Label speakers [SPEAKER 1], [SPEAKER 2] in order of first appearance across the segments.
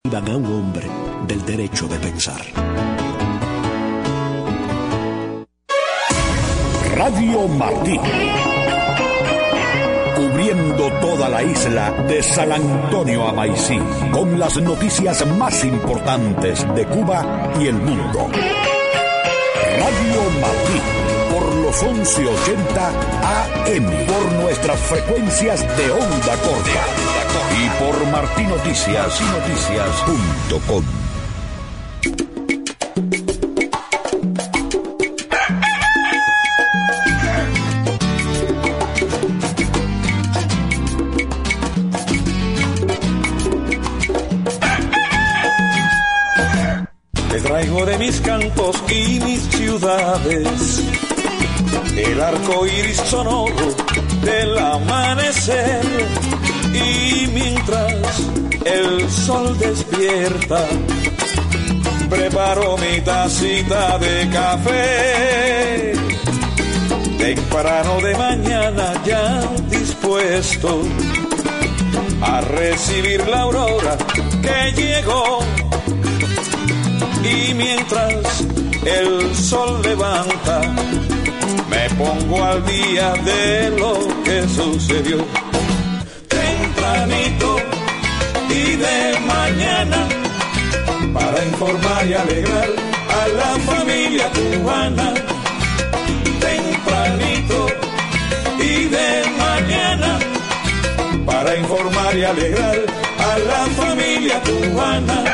[SPEAKER 1] privan a un hombre del derecho de pensar. Radio Martí, cubriendo toda la isla de San Antonio a Maicí, con las noticias más importantes de Cuba y el mundo. Radio Martí, por los 1180 AM, por nuestras frecuencias de onda corta y por martinoticias.com.
[SPEAKER 2] Traigo de mis campos y mis ciudades el arco iris sonoro del amanecer, y mientras el sol despierta preparo mi tacita de café, temprano de mañana ya dispuesto a recibir la aurora que llegó. Y mientras el sol levanta, me pongo al día de lo que sucedió. Tempranito y de mañana, para informar y alegrar a la familia cubana. Tempranito y de mañana, para informar y alegrar a la familia cubana.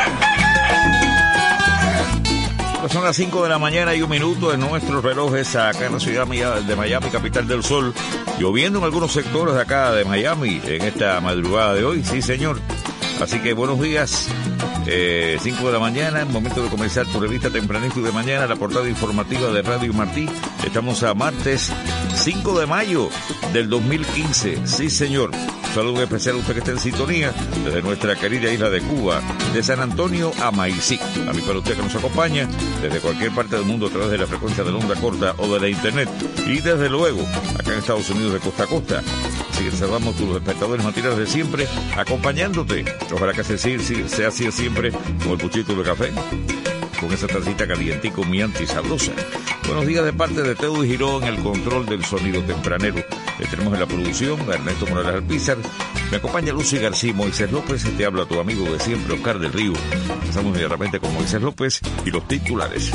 [SPEAKER 3] Son las 5 de la mañana y 1 minuto en nuestros relojes acá en la ciudad de Miami, capital del sol. Lloviendo en algunos sectores de acá de Miami en esta madrugada de hoy, sí señor. Así que buenos días, 5 de la mañana, momento de comenzar tu revista tempranito de mañana, la portada informativa de Radio Martí. Estamos a martes 5 de mayo del 2015, sí señor. Saludo especial a usted que está en sintonía desde nuestra querida isla de Cuba, de San Antonio a Maicí. A mí para usted que nos acompaña desde cualquier parte del mundo a través de la frecuencia de la onda corta o de la internet. Y desde luego, acá en Estados Unidos de costa a costa. Así que saludamos a los espectadores matinales de siempre, acompañándote. Ojalá que sea así siempre, con el puchito de café, con esa tacita calientico, muy antisabrosa. Buenos días de parte de Teo Girón en el control del sonido tempranero. Tenemos en la producción a Ernesto Morales Alpizar. Me acompaña Lucy García, Moisés López. Te habla tu amigo de siempre, Oscar del Río. Empezamos inmediatamente con Moisés López y los titulares.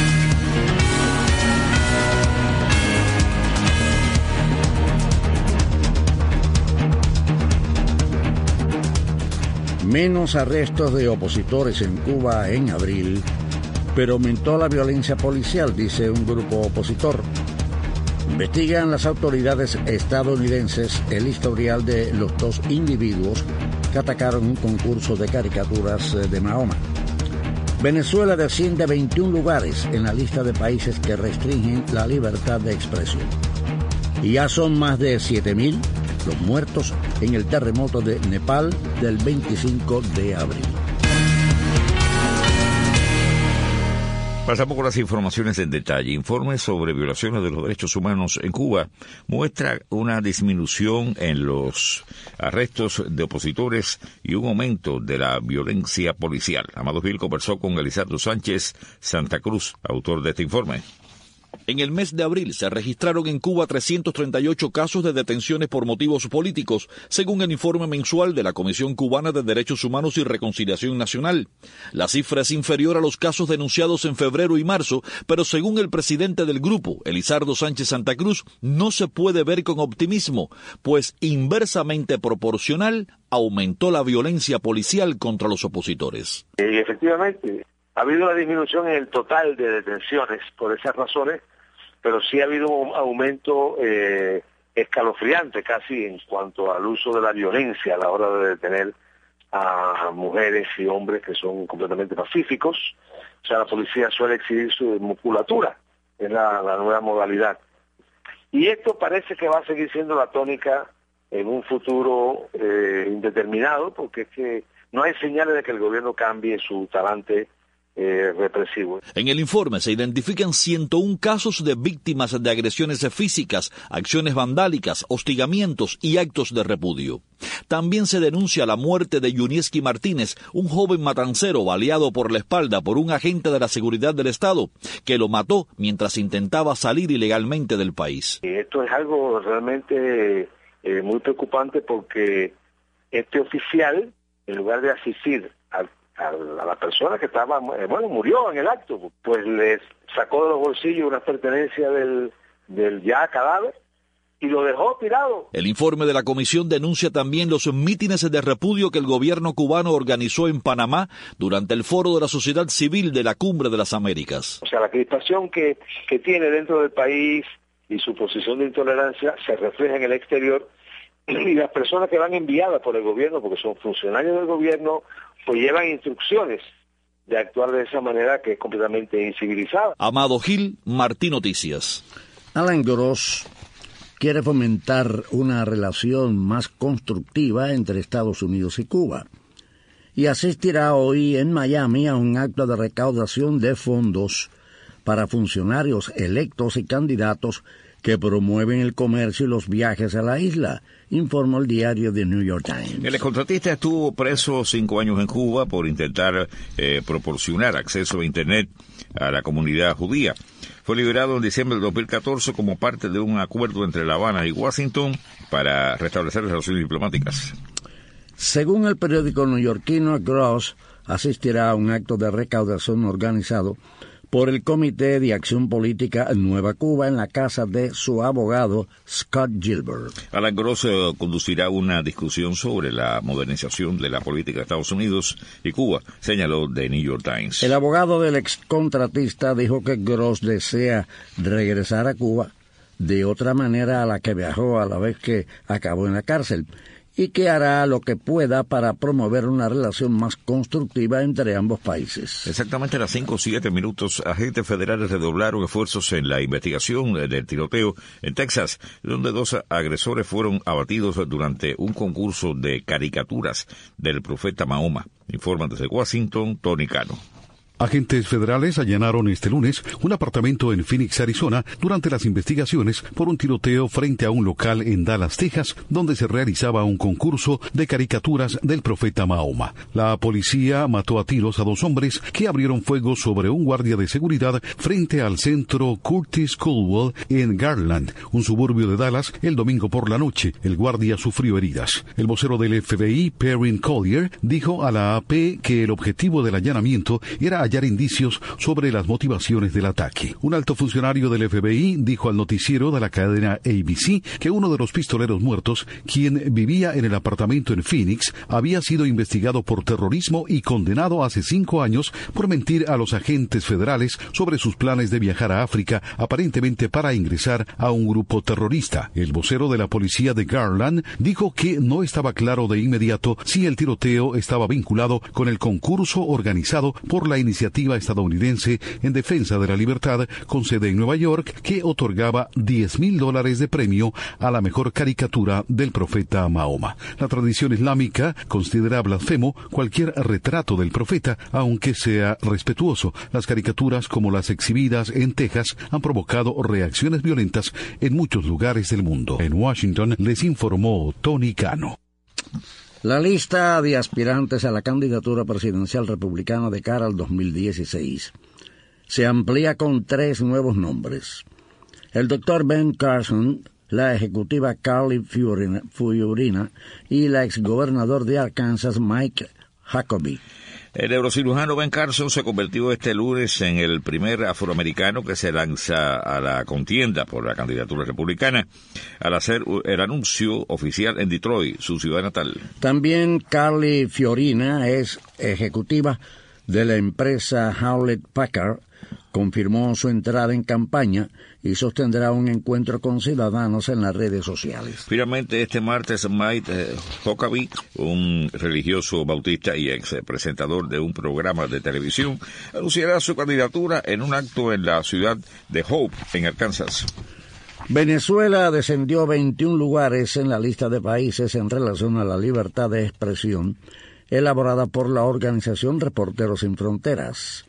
[SPEAKER 4] Menos arrestos de opositores en Cuba en abril, pero aumentó la violencia policial, dice un grupo opositor. Investigan las autoridades estadounidenses el historial de los 2 individuos que atacaron un concurso de caricaturas de Mahoma. Venezuela desciende 21 lugares en la lista de países que restringen la libertad de expresión. Y ya son más de 7.000 los muertos en el terremoto de Nepal del 25 de abril.
[SPEAKER 3] Pasamos con las informaciones en detalle. Informes sobre violaciones de los derechos humanos en Cuba muestra una disminución en los arrestos de opositores y un aumento de la violencia policial. Amado Gil conversó con Elizardo Sánchez Santa Cruz, autor de este informe.
[SPEAKER 5] En el mes de abril se registraron en Cuba 338 casos de detenciones por motivos políticos, según el informe mensual de la Comisión Cubana de Derechos Humanos y Reconciliación Nacional. La cifra es inferior a los casos denunciados en febrero y marzo, pero según el presidente del grupo, Elizardo Sánchez Santa Cruz, no se puede ver con optimismo, pues inversamente proporcional aumentó la violencia policial contra los opositores.
[SPEAKER 6] Efectivamente, ha habido una disminución en el total de detenciones por esas razones, pero sí ha habido un aumento escalofriante casi en cuanto al uso de la violencia a la hora de detener a mujeres y hombres que son completamente pacíficos. O sea, la policía suele exhibir su musculatura, es la nueva modalidad. Y esto parece que va a seguir siendo la tónica en un futuro indeterminado, porque es que no hay señales de que el gobierno cambie su talante represivo.
[SPEAKER 5] En el informe se identifican 101 casos de víctimas de agresiones físicas, acciones vandálicas, hostigamientos y actos de repudio. También se denuncia la muerte de Yunieski Martínez, un joven matancero baleado por la espalda por un agente de la seguridad del Estado, que lo mató mientras intentaba salir ilegalmente del país.
[SPEAKER 6] Esto es algo realmente muy preocupante porque este oficial, en lugar de asistir a la persona que estaba, murió en el acto, pues le sacó de los bolsillos unas pertenencias del ya cadáver y lo dejó tirado.
[SPEAKER 5] El informe de la comisión denuncia también los mítines de repudio que el gobierno cubano organizó en Panamá durante el foro de la sociedad civil de la Cumbre de las Américas.
[SPEAKER 6] O sea, la crispación que tiene dentro del país y su posición de intolerancia se refleja en el exterior, y las personas que van enviadas por el gobierno, porque son funcionarios del gobierno, pues llevan instrucciones de actuar de esa manera que es completamente incivilizada.
[SPEAKER 5] Amado Gil, Martín Noticias.
[SPEAKER 4] Alan Gross quiere fomentar una relación más constructiva entre Estados Unidos y Cuba y asistirá hoy en Miami a un acto de recaudación de fondos para funcionarios electos y candidatos que promueven el comercio y los viajes a la isla, informó el diario The New York Times.
[SPEAKER 3] El excontratista estuvo preso 5 años en Cuba por intentar proporcionar acceso a Internet a la comunidad judía. Fue liberado en diciembre del 2014 como parte de un acuerdo entre La Habana y Washington para restablecer relaciones diplomáticas.
[SPEAKER 4] Según el periódico neoyorquino, Gross asistirá a un acto de recaudación organizado por el Comité de Acción Política Nueva Cuba en la casa de su abogado Scott Gilbert.
[SPEAKER 3] Alan Gross conducirá una discusión sobre la modernización de la política de Estados Unidos y Cuba, señaló The New York Times.
[SPEAKER 4] El abogado del excontratista dijo que Gross desea regresar a Cuba de otra manera a la que viajó a la vez que acabó en la cárcel, y que hará lo que pueda para promover una relación más constructiva entre ambos países.
[SPEAKER 3] Exactamente a las 5:07, agentes federales redoblaron esfuerzos en la investigación del tiroteo en Texas, donde 2 agresores fueron abatidos durante un concurso de caricaturas del profeta Mahoma. Informan desde Washington, Tony Cano.
[SPEAKER 7] Agentes federales allanaron este lunes un apartamento en Phoenix, Arizona, durante las investigaciones por un tiroteo frente a un local en Dallas, Texas, donde se realizaba un concurso de caricaturas del profeta Mahoma. La policía mató a tiros a 2 hombres que abrieron fuego sobre un guardia de seguridad frente al centro Curtis Culwell en Garland, un suburbio de Dallas, el domingo por la noche. El guardia sufrió heridas. El vocero del FBI, Perrin Collier, dijo a la AP que el objetivo del allanamiento era hallar indicios sobre las motivaciones del ataque. Un alto funcionario del FBI dijo al noticiero de la cadena ABC que uno de los pistoleros muertos, quien vivía en el apartamento en Phoenix, había sido investigado por terrorismo y condenado hace 5 años por mentir a los agentes federales sobre sus planes de viajar a África, aparentemente para ingresar a un grupo terrorista. El vocero de la policía de Garland dijo que no estaba claro de inmediato si el tiroteo estaba vinculado con el concurso organizado por la iniciativa estadounidense en defensa de la libertad con sede en Nueva York, que otorgaba $10,000 de premio a la mejor caricatura del profeta Mahoma. La tradición islámica considera blasfemo cualquier retrato del profeta, aunque sea respetuoso. Las caricaturas, como las exhibidas en Texas, han provocado reacciones violentas en muchos lugares del mundo. En Washington les informó Tony Cano.
[SPEAKER 4] La lista de aspirantes a la candidatura presidencial republicana de cara al 2016 se amplía con 3 nuevos nombres. El doctor Ben Carson, la ejecutiva Carly Fiorina y la exgobernador de Arkansas Mike Huckabee.
[SPEAKER 3] El neurocirujano Ben Carson se convirtió este lunes en el primer afroamericano que se lanza a la contienda por la candidatura republicana al hacer el anuncio oficial en Detroit, su ciudad natal.
[SPEAKER 4] También Carly Fiorina es ejecutiva de la empresa Hewlett Packard. Confirmó su entrada en campaña y sostendrá un encuentro con ciudadanos en las redes sociales.
[SPEAKER 3] Finalmente, este martes, Mike Huckabee, un religioso bautista y ex presentador de un programa de televisión, anunciará su candidatura en un acto en la ciudad de Hope, en Arkansas.
[SPEAKER 4] Venezuela descendió 21 lugares en la lista de países en relación a la libertad de expresión elaborada por la organización Reporteros Sin Fronteras.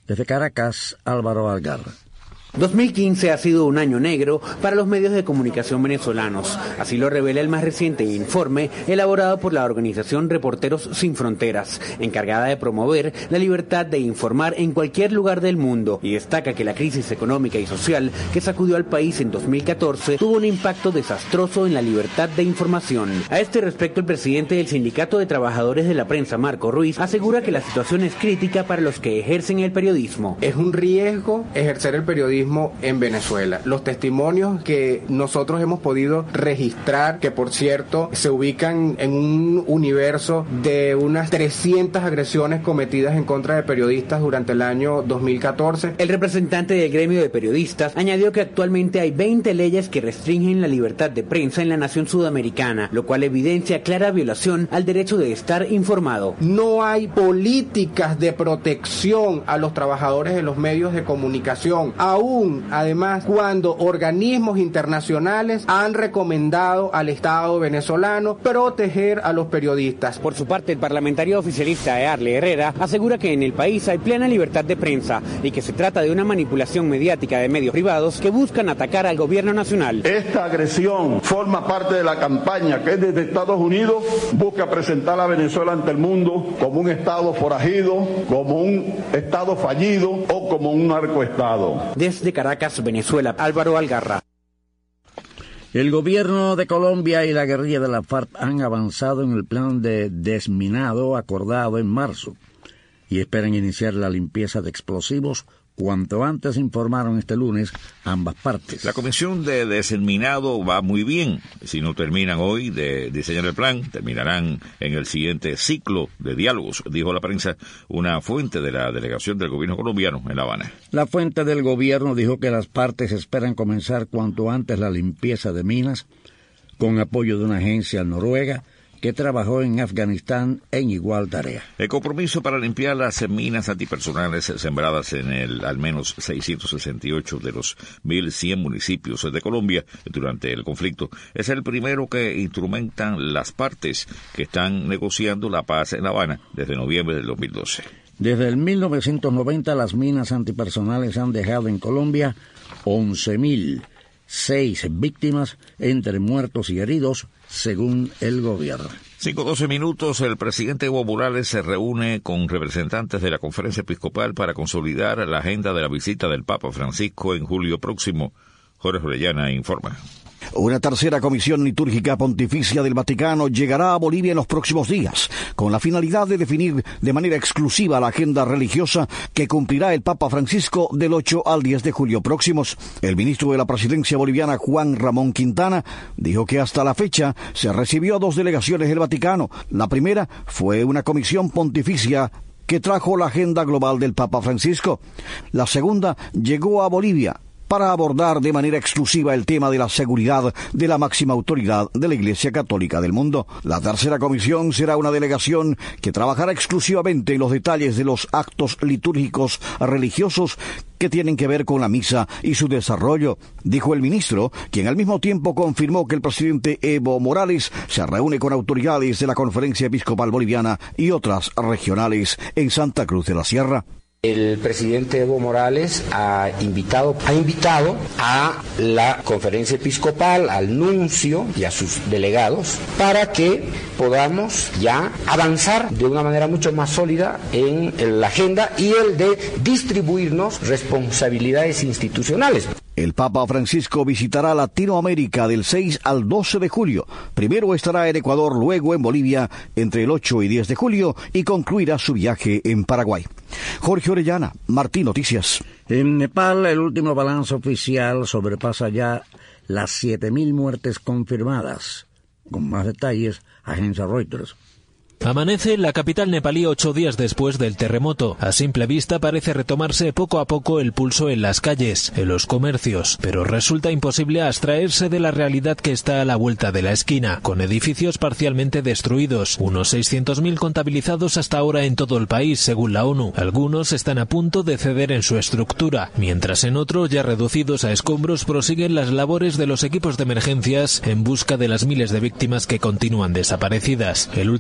[SPEAKER 4] Desde Caracas, Álvaro Algarra.
[SPEAKER 8] 2015 ha sido un año negro para los medios de comunicación venezolanos. Así lo revela el más reciente informe elaborado por la organización Reporteros Sin Fronteras, encargada de promover la libertad de informar en cualquier lugar del mundo, y destaca que la crisis económica y social que sacudió al país en 2014 tuvo un impacto desastroso en la libertad de información. A este respecto, el presidente del Sindicato de Trabajadores de la Prensa, Marco Ruiz, asegura que la situación es crítica para los que ejercen el periodismo.
[SPEAKER 9] Es un riesgo ejercer el periodismo en Venezuela. Los testimonios que nosotros hemos podido registrar, que por cierto se ubican en un universo de unas 300 agresiones cometidas en contra de periodistas durante el año 2014.
[SPEAKER 8] El representante del gremio de periodistas añadió que actualmente hay 20 leyes que restringen la libertad de prensa en la nación sudamericana, lo cual evidencia clara violación al derecho de estar informado.
[SPEAKER 9] No hay políticas de protección a los trabajadores de los medios de comunicación, aún además cuando organismos internacionales han recomendado al Estado venezolano proteger a los periodistas.
[SPEAKER 8] Por su parte, el parlamentario oficialista Earle Herrera asegura que en el país hay plena libertad de prensa y que se trata de una manipulación mediática de medios privados que buscan atacar al gobierno nacional.
[SPEAKER 10] Esta agresión forma parte de la campaña que desde Estados Unidos busca presentar a Venezuela ante el mundo como un Estado forajido, como un Estado fallido o como un narcoestado.
[SPEAKER 8] Desde Caracas, Venezuela, Álvaro Algarra.
[SPEAKER 4] El gobierno de Colombia y la guerrilla de la FARC han avanzado en el plan de desminado acordado en marzo y esperan iniciar la limpieza de explosivos cuanto antes, informaron este lunes ambas partes.
[SPEAKER 3] La comisión de desminado va muy bien. Si no terminan hoy de diseñar el plan, terminarán en el siguiente ciclo de diálogos, dijo la prensa una fuente de la delegación del gobierno colombiano en La Habana.
[SPEAKER 4] La fuente del gobierno dijo que las partes esperan comenzar cuanto antes la limpieza de minas, con apoyo de una agencia noruega que trabajó en Afganistán en igual tarea.
[SPEAKER 3] El compromiso para limpiar las minas antipersonales sembradas en al menos 668 de los 1.100 municipios de Colombia durante el conflicto es el primero que instrumentan las partes que están negociando la paz en La Habana desde noviembre del 2012.
[SPEAKER 4] Desde el 1990 las minas antipersonales han dejado en Colombia 11.006 víctimas entre muertos y heridos, según el gobierno.
[SPEAKER 3] 5:12 minutos, el presidente Evo Morales se reúne con representantes de la Conferencia Episcopal para consolidar la agenda de la visita del Papa Francisco en julio próximo. Jorge Orellana informa.
[SPEAKER 11] Una tercera comisión litúrgica pontificia del Vaticano llegará a Bolivia en los próximos días, con la finalidad de definir de manera exclusiva la agenda religiosa que cumplirá el Papa Francisco del 8 al 10 de julio próximos. El ministro de la Presidencia boliviana, Juan Ramón Quintana, dijo que hasta la fecha se recibió a 2 delegaciones del Vaticano. La primera fue una comisión pontificia que trajo la agenda global del Papa Francisco. La segunda llegó a Bolivia para abordar de manera exclusiva el tema de la seguridad de la máxima autoridad de la Iglesia Católica del mundo. La tercera comisión será una delegación que trabajará exclusivamente en los detalles de los actos litúrgicos religiosos que tienen que ver con la misa y su desarrollo, dijo el ministro, quien al mismo tiempo confirmó que el presidente Evo Morales se reúne con autoridades de la Conferencia Episcopal Boliviana y otras regionales en Santa Cruz de la Sierra.
[SPEAKER 12] El presidente Evo Morales ha invitado a la Conferencia Episcopal, al nuncio y a sus delegados para que podamos ya avanzar de una manera mucho más sólida en la agenda y el de distribuirnos responsabilidades institucionales.
[SPEAKER 11] El Papa Francisco visitará Latinoamérica del 6 al 12 de julio. Primero estará en Ecuador, luego en Bolivia entre el 8 y 10 de julio y concluirá su viaje en Paraguay. Jorge Orellana, Martín Noticias.
[SPEAKER 4] En Nepal, el último balance oficial sobrepasa ya las 7.000 muertes confirmadas. Con más detalles, agencia Reuters.
[SPEAKER 13] Amanece en la capital nepalí 8 días después del terremoto. A simple vista parece retomarse poco a poco el pulso en las calles, en los comercios, pero resulta imposible abstraerse de la realidad que está a la vuelta de la esquina, con edificios parcialmente destruidos, unos 600.000 contabilizados hasta ahora en todo el país, según la ONU. Algunos están a punto de ceder en su estructura, mientras en otros, ya reducidos a escombros, prosiguen las labores de los equipos de emergencias en busca de las miles de víctimas que continúan desaparecidas. El último balance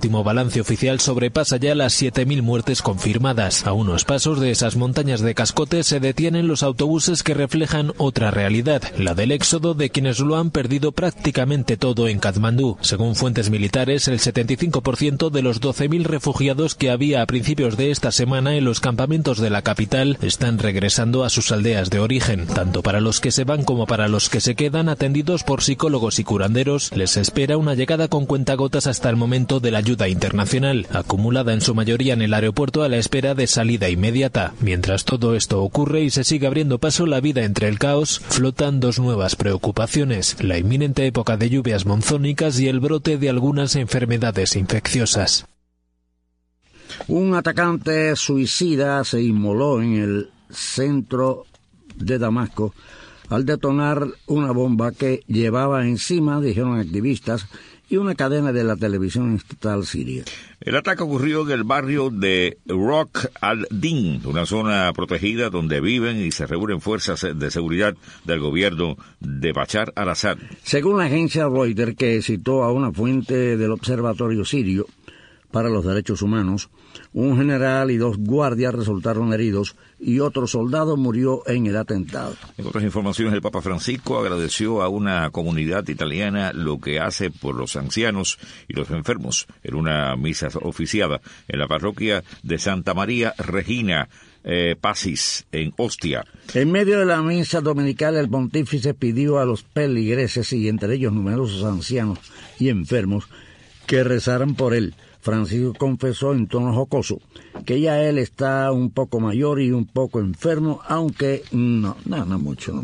[SPEAKER 13] balance oficial sobrepasa ya las 7.000 muertes confirmadas. A unos pasos de esas montañas de cascotes se detienen los autobuses que reflejan otra realidad, la del éxodo de quienes lo han perdido prácticamente todo en Katmandú. Según fuentes militares, el 75% de los 12.000 refugiados que había a principios de esta semana en los campamentos de la capital están regresando a sus aldeas de origen. Tanto para los que se van como para los que se quedan, atendidos por psicólogos y curanderos, les espera una llegada con cuentagotas hasta el momento de la ayuda internacional, acumulada en su mayoría en el aeropuerto a la espera de salida inmediata. Mientras todo esto ocurre y se sigue abriendo paso la vida entre el caos, flotan dos nuevas preocupaciones: la inminente época de lluvias monzónicas y el brote de algunas enfermedades infecciosas.
[SPEAKER 4] Un atacante suicida se inmoló en el centro de Damasco al detonar una bomba que llevaba encima, dijeron activistas, y una cadena de la televisión estatal siria.
[SPEAKER 3] El ataque ocurrió en el barrio de Rock al-Din, una zona protegida donde viven y se reúnen fuerzas de seguridad del gobierno de Bashar al-Assad.
[SPEAKER 4] Según la agencia Reuters, que citó a una fuente del Observatorio Sirio para los Derechos Humanos, un general y 2 guardias resultaron heridos y otro soldado murió en el atentado.
[SPEAKER 3] En otras informaciones, el Papa Francisco agradeció a una comunidad italiana lo que hace por los ancianos y los enfermos en una misa oficiada en la parroquia de Santa María Regina Pacis, en Ostia.
[SPEAKER 4] En medio de la misa dominical, el pontífice pidió a los peligreses, y entre ellos numerosos ancianos y enfermos, que rezaran por él. Francisco confesó en tono jocoso que ya él está un poco mayor y un poco enfermo, aunque no mucho.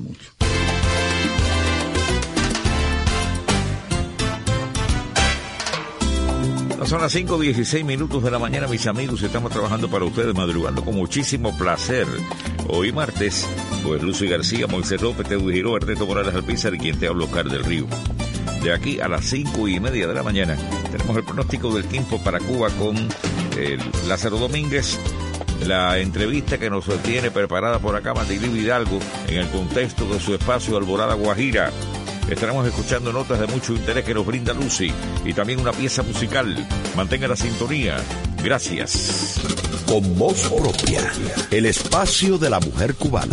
[SPEAKER 3] Son las 5:16 de la mañana, mis amigos, estamos trabajando para ustedes, madrugando con muchísimo placer. Hoy martes, pues Lucy García, Moisés López, Teudo Giró, Ernesto Morales Alpizar y quien te habla, Oscar del Río. De aquí a las 5:30 de la mañana tenemos el pronóstico del tiempo para Cuba con Lázaro Domínguez, la entrevista que nos tiene preparada por acá Matilí Hidalgo en el contexto de su espacio Alborada Guajira. Estaremos escuchando notas de mucho interés que nos brinda Lucy y también una pieza musical. Mantenga la sintonía. Gracias.
[SPEAKER 1] Con voz propia, el espacio de la mujer cubana.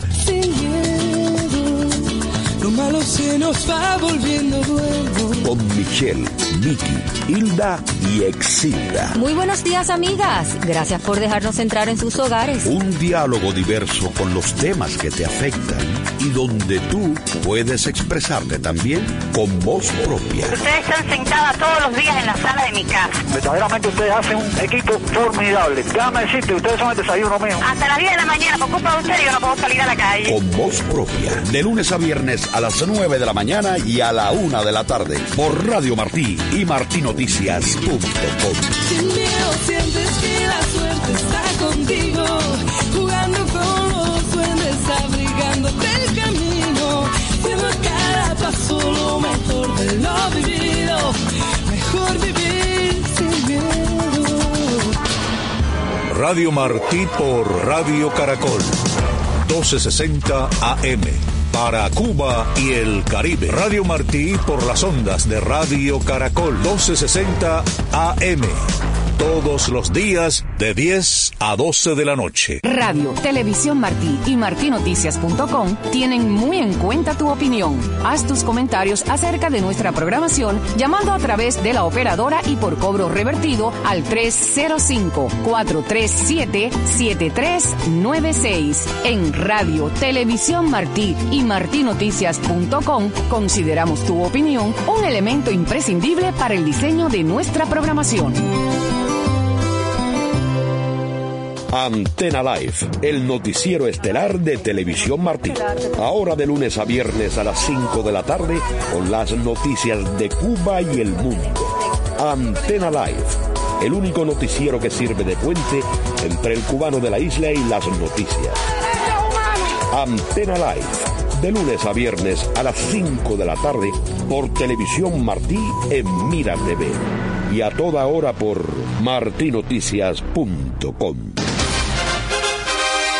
[SPEAKER 2] Lo malo se nos va volviendo bueno.
[SPEAKER 1] Con Michelle, Vicky, Hilda y Exilda.
[SPEAKER 14] Muy buenos días, amigas. Gracias por dejarnos entrar en sus hogares.
[SPEAKER 1] Un diálogo diverso con los temas que te afectan y donde tú puedes expresarte también con voz propia.
[SPEAKER 15] Ustedes están sentadas todos los días en la sala de mi casa.
[SPEAKER 16] Verdaderamente ustedes hacen un equipo formidable. Déjame decirte, ustedes son el desayuno mío.
[SPEAKER 15] Hasta las 10 de la mañana, por culpa de ustedes, yo no puedo salir a la calle.
[SPEAKER 1] Con voz propia, de lunes a viernes a las 9 de la mañana y a la 1 de la tarde, por Radio Martí y martinoticias.com.
[SPEAKER 2] Sin miedo sientes que la suerte está contigo, jugando con los duendes, abrigándote el camino, viendo a cada paso lo mejor de lo vivido, mejor vivir sin miedo.
[SPEAKER 1] Radio Martí por Radio Caracol, 1260 AM. Para Cuba y el Caribe. Radio Martí por las ondas de Radio Caracol, 1260 AM. Todos los días de 10 a 12 de la noche.
[SPEAKER 17] Radio, Televisión Martí y martinoticias.com tienen muy en cuenta tu opinión. Haz tus comentarios acerca de nuestra programación llamando a través de la operadora y por cobro revertido al 305-437-7396. En Radio, Televisión Martí y martinoticias.com consideramos tu opinión un elemento imprescindible para el diseño de nuestra programación.
[SPEAKER 1] Antena Live, el noticiero estelar de Televisión Martí. Ahora de lunes a viernes a las 5 de la tarde con las noticias de Cuba y el mundo. Antena Live, el único noticiero que sirve de puente entre el cubano de la isla y las noticias. Antena Live, de lunes a viernes a las 5 de la tarde por Televisión Martí en Mira TV. Y a toda hora por martinoticias.com.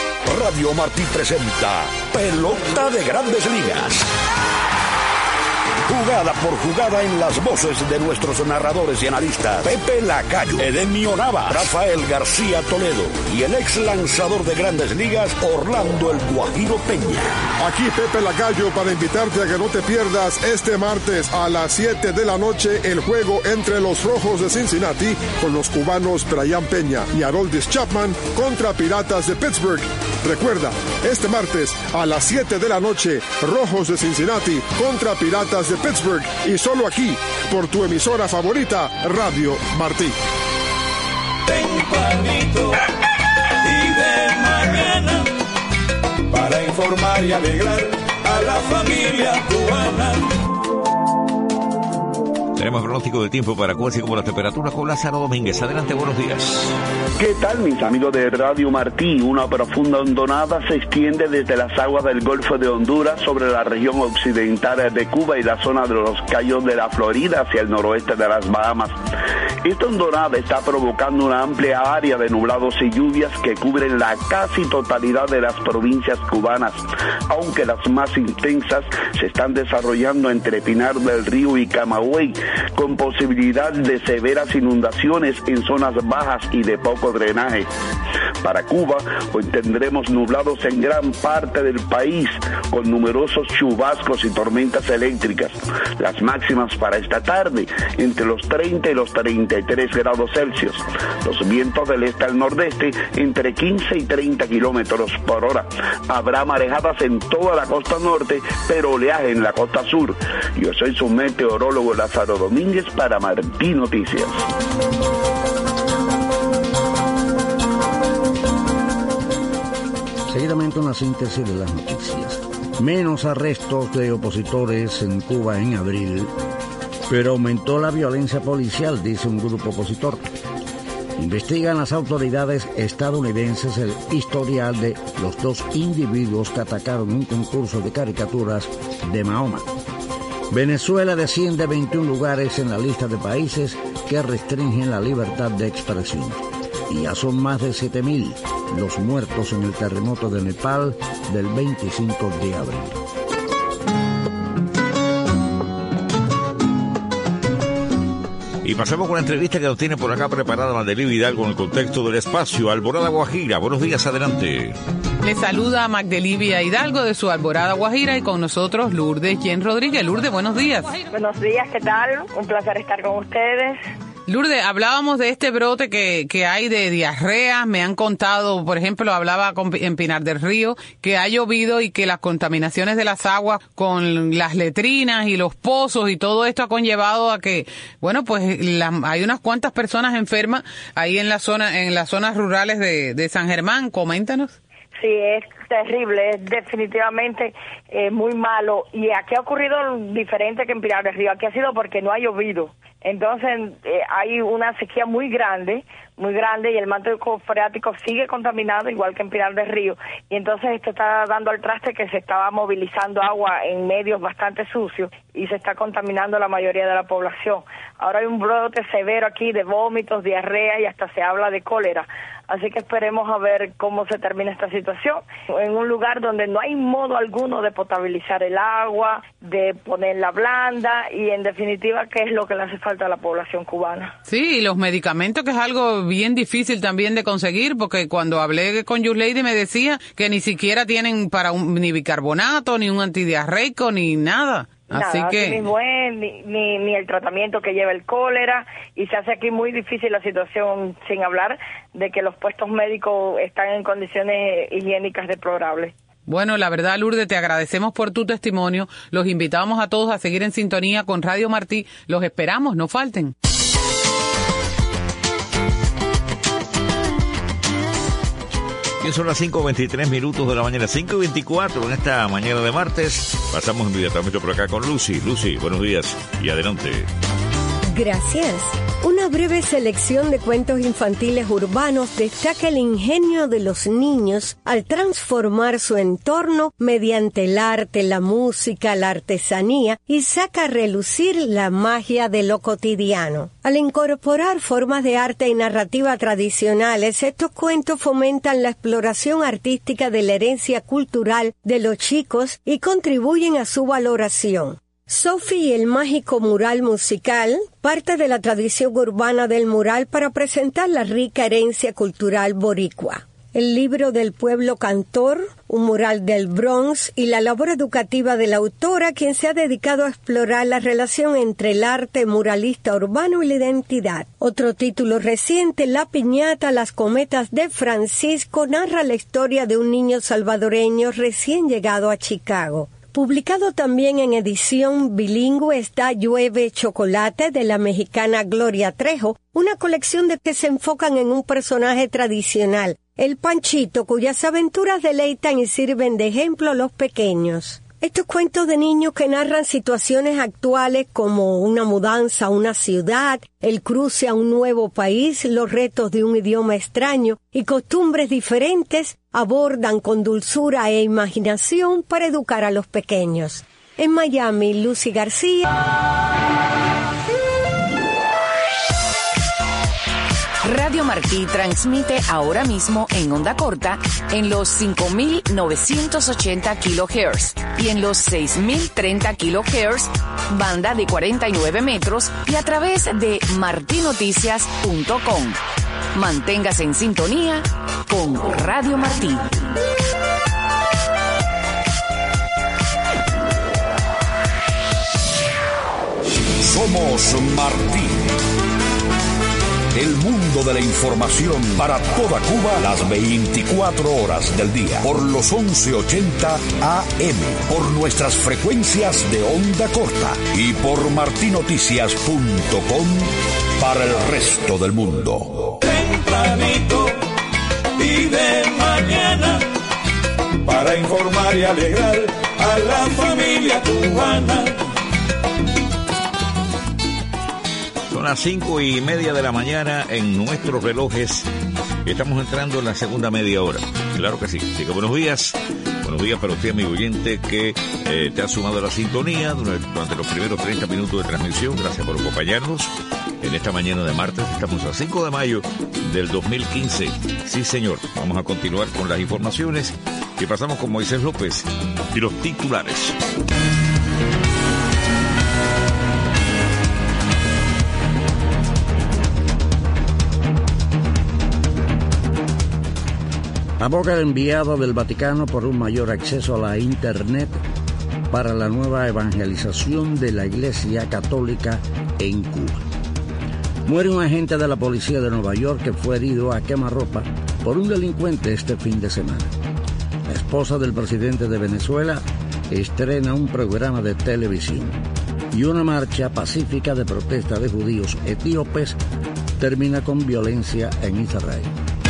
[SPEAKER 1] Radio Martí presenta Pelota de Grandes Ligas. Jugada por jugada en las voces de nuestros narradores y analistas. Pepe Lacayo, Edemio Nava, Rafael García Toledo y el ex lanzador de Grandes Ligas, Orlando El Guajiro Peña.
[SPEAKER 18] Aquí Pepe Lacayo para invitarte a que no te pierdas este martes a las 7 de la noche el juego entre los Rojos de Cincinnati con los cubanos Brian Peña y Aroldis Chapman contra Piratas de Pittsburgh. Recuerda, este martes a las 7 de la noche, Rojos de Cincinnati contra Piratas de Pittsburgh, y solo aquí, por tu emisora favorita, Radio Martí.
[SPEAKER 2] Tempranito y de mañana, para informar y alegrar a la familia cubana.
[SPEAKER 3] Tenemos pronóstico del tiempo para Cuba, así como las temperaturas con Lázaro Domínguez. Adelante, buenos días.
[SPEAKER 19] ¿Qué tal, mis amigos de Radio Martí? Una profunda hondonada se extiende desde las aguas del Golfo de Honduras sobre la región occidental de Cuba y la zona de los Cayos de la Florida hacia el noroeste de las Bahamas. Esta hondonada está provocando una amplia área de nublados y lluvias que cubren la casi totalidad de las provincias cubanas, aunque las más intensas se están desarrollando entre Pinar del Río y Camagüey, con posibilidad de severas inundaciones en zonas bajas y de poco drenaje. Para Cuba, hoy tendremos nublados en gran parte del país, con numerosos chubascos y tormentas eléctricas. Las máximas para esta tarde, entre los 30 y los 33 grados Celsius. Los vientos del este al nordeste, entre 15 y 30 kilómetros por hora. Habrá marejadas en toda la costa norte, pero oleaje en la costa sur. Yo soy su meteorólogo Lázaro Domínguez para Martí Noticias.
[SPEAKER 4] Seguidamente una síntesis de las noticias. Menos arrestos de opositores en Cuba en abril, pero aumentó la violencia policial, dice un grupo opositor. Investigan las autoridades estadounidenses el historial de los dos individuos que atacaron un concurso de caricaturas de Mahoma. Venezuela desciende 21 lugares en la lista de países que restringen la libertad de expresión. Y ya son más de 7.000 los muertos en el terremoto de Nepal del 25 de abril.
[SPEAKER 3] Y pasamos con la entrevista que nos tiene por acá preparada Magdalena Hidalgo en el contexto del espacio. Alborada Guajira, buenos días, adelante.
[SPEAKER 20] Le saluda a Magdalena Hidalgo de su Alborada Guajira y con nosotros Lourdes Jen Rodríguez. Lourdes, buenos días.
[SPEAKER 15] Buenos días, ¿qué tal? Un placer estar con ustedes.
[SPEAKER 20] Lourdes, hablábamos de este brote que hay de diarrea. Me han contado, por ejemplo, hablaba en Pinar del Río, que ha llovido y que las contaminaciones de las aguas con las letrinas y los pozos y todo esto ha conllevado a que, bueno, pues hay unas cuantas personas enfermas ahí en las zonas rurales de San Germán. Coméntanos.
[SPEAKER 15] Sí, es terrible, es definitivamente muy malo. Y aquí ha ocurrido diferente que en Pinar del Río. Aquí ha sido porque no ha llovido. Entonces hay una sequía muy grande, y el manto freático sigue contaminado, igual que en Pinar del Río. Y entonces esto está dando al traste que se estaba movilizando agua en medios bastante sucios y se está contaminando la mayoría de la población. Ahora hay un brote severo aquí de vómitos, diarrea y hasta se habla de cólera. Así que esperemos a ver cómo se termina esta situación. En un lugar donde no hay modo alguno de potabilizar el agua, de ponerla blanda y en definitiva, ¿qué es lo que le hace falta a la población cubana?
[SPEAKER 20] Sí, y los medicamentos, que es algo bien difícil también de conseguir, porque cuando hablé con Yuslady me decía que ni siquiera tienen para ni bicarbonato, ni un antidiarreico, ni nada. Así que
[SPEAKER 15] mismo es, ni el tratamiento que lleva el cólera, y se hace aquí muy difícil la situación, sin hablar de que los puestos médicos están en condiciones higiénicas deplorables.
[SPEAKER 20] Bueno, la verdad, Lourdes, te agradecemos por tu testimonio. Los invitamos a todos a seguir en sintonía con Radio Martí. Los esperamos, no falten.
[SPEAKER 3] Son las 5:23 de la mañana, 5:24 en esta mañana de martes. Pasamos inmediatamente por acá con Lucy. Lucy, buenos días y adelante.
[SPEAKER 21] Gracias. Una breve selección de cuentos infantiles urbanos destaca el ingenio de los niños al transformar su entorno mediante el arte, la música, la artesanía y saca a relucir la magia de lo cotidiano. Al incorporar formas de arte y narrativa tradicionales, estos cuentos fomentan la exploración artística de la herencia cultural de los chicos y contribuyen a su valoración. Sophie y el mágico mural musical, parte de la tradición urbana del mural para presentar la rica herencia cultural boricua. El libro del pueblo cantor, un mural del Bronx y la labor educativa de la autora, quien se ha dedicado a explorar la relación entre el arte muralista urbano y la identidad. Otro título reciente, La piñata, las cometas de Francisco, narra la historia de un niño salvadoreño recién llegado a Chicago. Publicado también en edición bilingüe está Llueve Chocolate, de la mexicana Gloria Trejo, una colección de que se enfocan en un personaje tradicional, el Panchito, cuyas aventuras deleitan y sirven de ejemplo a los pequeños. Estos cuentos de niños que narran situaciones actuales como una mudanza a una ciudad, el cruce a un nuevo país, los retos de un idioma extraño y costumbres diferentes, abordan con dulzura e imaginación para educar a los pequeños. En Miami, Lucy García.
[SPEAKER 17] Radio Martí transmite ahora mismo en onda corta en los 5.980 kHz y en los 6.030 kHz, banda de 49 metros y a través de martinoticias.com. Manténgase en sintonía con Radio Martí.
[SPEAKER 1] Somos Martí. El mundo de la información para toda Cuba las 24 horas del día. Por los 1180 AM, por nuestras frecuencias de onda corta y por martinoticias.com para el resto del mundo.
[SPEAKER 2] Tempranito y de mañana, para informar y alegrar a la familia cubana.
[SPEAKER 3] Son las 5:30 de la mañana en nuestros relojes. Estamos entrando en la segunda media hora. Claro que sí. Así que buenos días. Buenos días para usted, amigo oyente, que te ha sumado a la sintonía durante los primeros 30 minutos de transmisión. Gracias por acompañarnos en esta mañana de martes. Estamos a 5 de mayo del 2015. Sí, señor. Vamos a continuar con las informaciones y pasamos con Moisés López y los titulares.
[SPEAKER 4] Aboga el enviado del Vaticano por un mayor acceso a la Internet para la nueva evangelización de la Iglesia Católica en Cuba. Muere un agente de la policía de Nueva York que fue herido a quemarropa por un delincuente este fin de semana. La esposa del presidente de Venezuela estrena un programa de televisión y una marcha pacífica de protesta de judíos etíopes termina con violencia en Israel.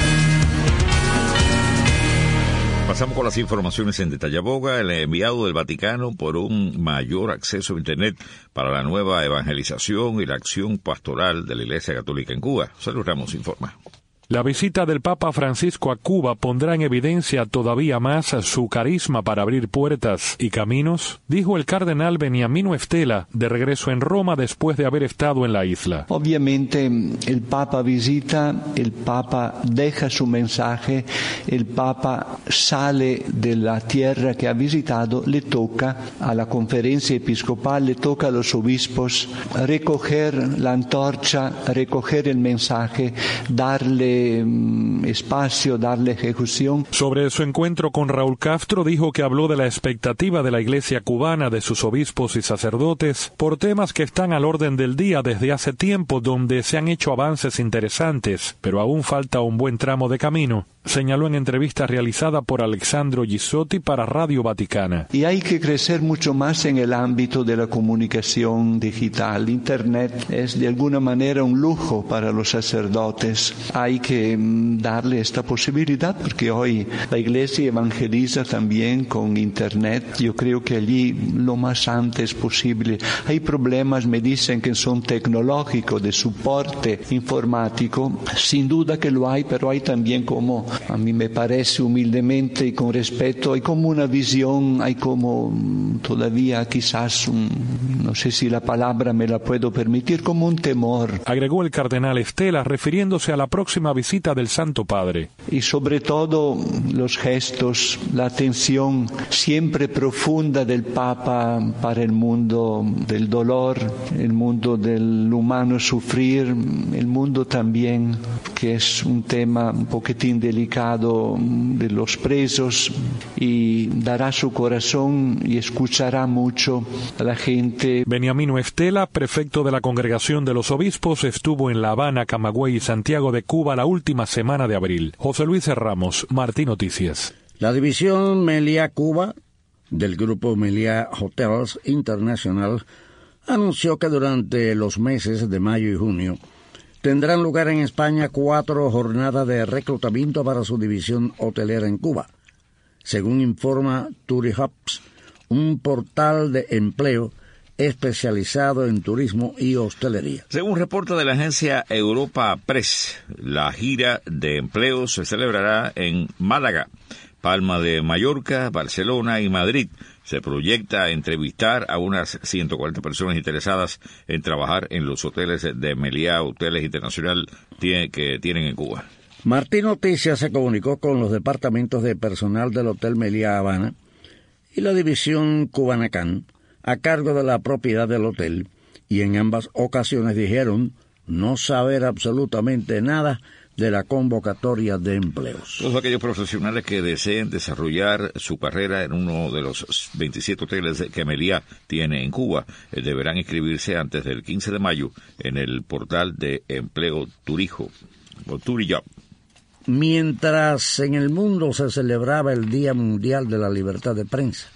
[SPEAKER 3] Pasamos con las informaciones en detalle. Aboga el enviado del Vaticano por un mayor acceso a Internet para la nueva evangelización y la acción pastoral de la Iglesia Católica en Cuba. Sergio Ramos informa.
[SPEAKER 6] La visita del Papa Francisco a Cuba pondrá en evidencia todavía más su carisma para abrir puertas y caminos, dijo el cardenal Beniamino Estela, de regreso en Roma después de haber estado en la isla.
[SPEAKER 22] Obviamente el Papa visita, el Papa deja su mensaje, el Papa sale de la tierra que ha visitado, le toca a la conferencia episcopal, le toca a los obispos recoger la antorcha, recoger el mensaje, darle espacio, darle ejecución.
[SPEAKER 6] Sobre su encuentro con Raúl Castro, dijo que habló de la expectativa de la Iglesia cubana, de sus obispos y sacerdotes, por temas que están al orden del día desde hace tiempo, donde se han hecho avances interesantes, pero aún falta un buen tramo de camino, señaló en entrevista realizada por Alexandro Gisotti para Radio Vaticana.
[SPEAKER 22] Y hay que crecer mucho más en el ámbito de la comunicación digital. Internet es de alguna manera un lujo para los sacerdotes. Hay que darle esta posibilidad porque hoy la Iglesia evangeliza también con Internet. Yo creo que allí lo más antes posible. Hay problemas, me dicen, que son tecnológicos, de soporte informático. Sin duda que lo hay, pero hay también como A mí me parece humildemente y con respeto, hay como una visión, hay como todavía quizás no sé si la palabra me la puedo permitir, como un temor.
[SPEAKER 6] Agregó el cardenal Estela, refiriéndose a la próxima visita del Santo Padre.
[SPEAKER 22] Y sobre todo los gestos, la atención siempre profunda del Papa para el mundo del dolor, el mundo del humano sufrir, el mundo también, que es un tema un poquitín delicado, de los presos, y dará su corazón y escuchará mucho a la gente.
[SPEAKER 6] Beniamino Estela, prefecto de la Congregación de los Obispos, estuvo en La Habana, Camagüey y Santiago de Cuba la última semana de abril. José Luis Ramos, Martí Noticias.
[SPEAKER 4] La división Meliá Cuba del grupo Meliá Hotels International anunció que durante los meses de mayo y junio tendrán lugar en España 4 jornadas de reclutamiento para su división hotelera en Cuba, según informa TuriHubs, un portal de empleo especializado en turismo y hostelería.
[SPEAKER 3] Según reporta de la agencia Europa Press, la gira de empleo se celebrará en Málaga, Palma de Mallorca, Barcelona y Madrid. Se proyecta entrevistar a unas 140 personas interesadas en trabajar en los hoteles de Meliá Hoteles Internacional que tienen en Cuba.
[SPEAKER 4] Martí Noticias se comunicó con los departamentos de personal del Hotel Meliá Habana y la división Cubanacán, a cargo de la propiedad del hotel, y en ambas ocasiones dijeron no saber absolutamente nada de la convocatoria de empleos.
[SPEAKER 3] Todos aquellos profesionales que deseen desarrollar su carrera en uno de los 27 hoteles que Meliá tiene en Cuba deberán inscribirse antes del 15 de mayo en el portal de empleo Turijo, o TuriJob.
[SPEAKER 4] Mientras en el mundo se celebraba el Día Mundial de la Libertad de Prensa,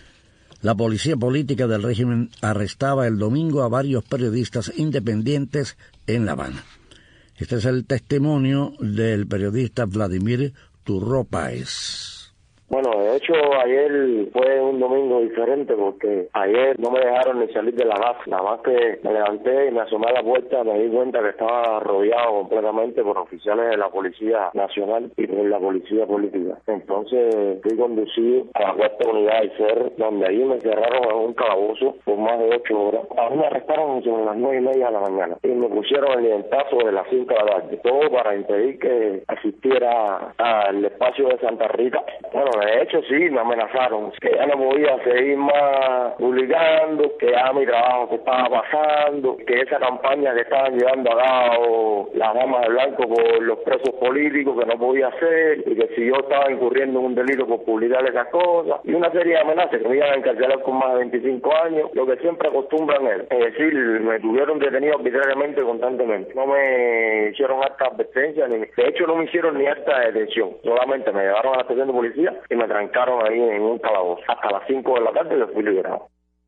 [SPEAKER 4] la policía política del régimen arrestaba el domingo a varios periodistas independientes en La Habana. Este es el testimonio del periodista Vladimir Turró Páez.
[SPEAKER 5] Bueno, de hecho, ayer fue un domingo diferente porque ayer no me dejaron ni salir de la casa. Nada más que me levanté y me asomé a la puerta, me di cuenta que estaba rodeado completamente por oficiales de la Policía Nacional y por la Policía Política. Entonces fui conducido a la cuarta unidad del CER, donde ahí me encerraron en un calabozo por más de 8 horas. A mí me arrestaron sobre las 9:30 de la mañana y me pusieron en libertad sobre las 5 de la tarde. Todo para impedir que asistiera al espacio de Santa Rita. Bueno, de hecho sí, me amenazaron, que ya no podía seguir más publicando, que ya mi trabajo se estaba pasando, que esa campaña que estaban llevando a cabo las damas de blanco por los presos políticos, que no podía hacer, y que si yo estaba incurriendo en un delito por publicar esas cosas, y una serie de amenazas que me iban a encarcelar con más de 25 años, lo que siempre acostumbran es decir, me tuvieron detenido arbitrariamente constantemente, no me hicieron acta de advertencia, de hecho no me hicieron ni acta de detención, solamente me llevaron a la estación de policía y me trancaron ahí en un calabozo hasta las 5 de la tarde y yo fui liberado.